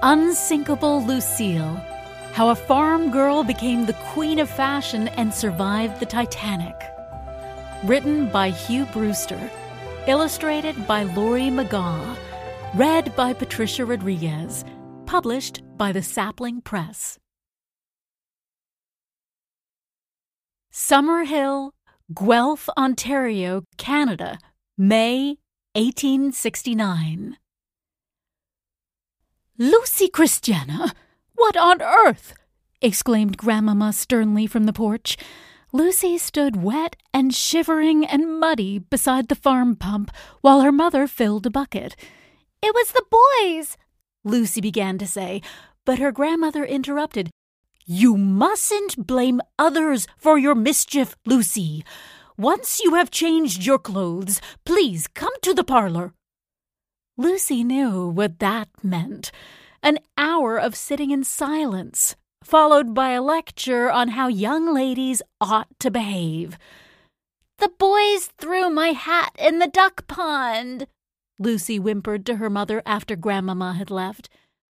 Unsinkable Lucille, How a Farm Girl Became the Queen of Fashion and Survived the Titanic. Written by Hugh Brewster. Illustrated by Lori McGaw. Read by Patricia Rodriguez. Published by the Sapling Press. Summerhill, Guelph, Ontario, Canada, May 1869. "Lucy Christiana, what on earth?" exclaimed Grandmamma sternly from the porch. Lucy stood wet and shivering and muddy beside the farm pump while her mother filled a bucket. "It was the boys," Lucy began to say, but her grandmother interrupted. "You mustn't blame others for your mischief, Lucy. Once you have changed your clothes, please come to the parlor." Lucy knew what that meant. An hour of sitting in silence, followed by a lecture on how young ladies ought to behave. "The boys threw my hat in the duck pond," Lucy whimpered to her mother after Grandmamma had left.